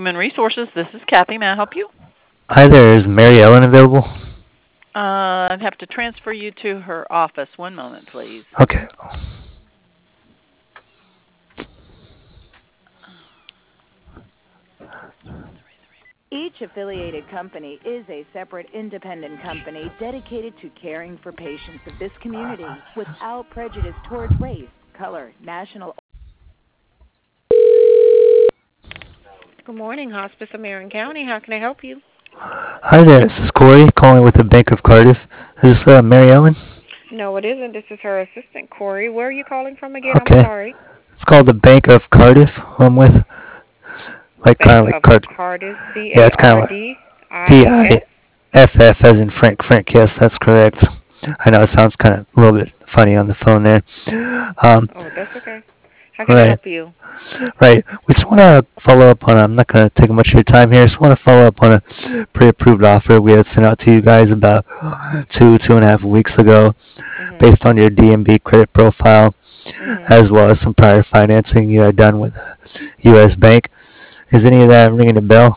Human Resources. This is Kathy. May I help you? Hi there, is Mary Ellen available? I'd have to transfer you to her office. One moment, please. Okay. Each affiliated company is a separate independent company dedicated to caring for patients of this community without prejudice towards race, color, national. Good morning, Hospice of Marion County. How can I help you? Hi there, this is Corey calling with the Bank of Cardiff. Is this Mary Ellen? No, it isn't. This is her assistant, Corey. Where are you calling from again? I'm Okay. sorry. It's called the Bank of Cardiff. I'm with, like, kind Bank of like of Card. Cardiff, Yeah, it's kind of like CARDIFF. PIFF as in Frank. Frank, yes, that's correct. I know it sounds kind of a little bit funny on the phone there. Um, Oh, that's okay. How can I right. help you? Right. We just want to follow up on, I'm not going to take much of your time here. Just want to follow up on a pre-approved offer we had sent out to you guys about 2.5 weeks ago Mhm. based on your DMB credit profile Mhm. as well as some prior financing you had done with U.S. Bank. Is any of that ringing a bell?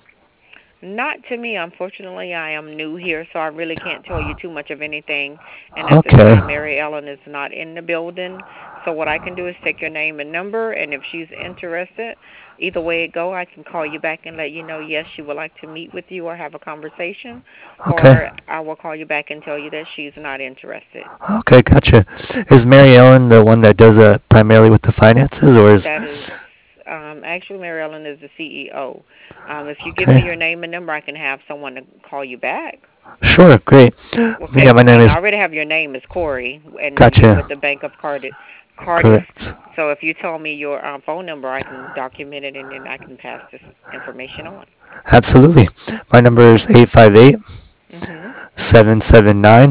Not to me, unfortunately. I am new here, so I really can't tell you too much of anything. And at this Okay. time, Mary Ellen is not in the building. So what I can do is take your name and number, and if she's interested, either way it go, I can call you back and let you know yes, she would like to meet with you or have a conversation, Okay. or I will call you back and tell you that she's not interested. Okay, gotcha. Is Mary Ellen the one that does primarily with the finances, or is... That is actually Mary Ellen is the CEO. If you give me Okay. your name and number, I can have someone to call you back. Sure, great. Okay, Yeah, my name and I is... already have your name is Corey, and you're with Gotcha. the Bank of Cardiff. Correct. So if you tell me your phone number, I can document it, and then I can pass this information on. Absolutely. My number is 858 Mhm. 779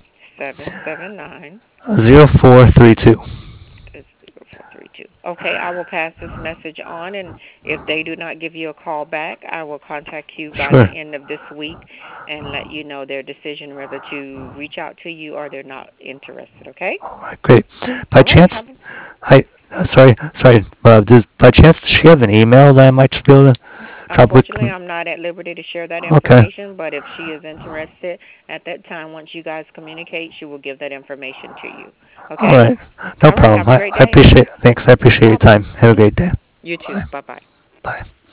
779 0432. 0432. Okay, I will pass this message on, and if they do not give you a call back, I will contact you by the Sure. end of this week and let you know their decision whether to reach out to you or they're not interested. Okay? All right, great. By All right. chance, sorry. By chance, does she have an email that I might just be able to drop a Unfortunately, quick? I'm not at liberty to share that Okay. information, but if she is interested at that time, once you guys communicate, she will give that information to you. All Okay? right. No All right. problem. Have a great I day. appreciate. Thanks. I No appreciate your problem. time. Have a great day. You too. Bye. Bye bye. Bye.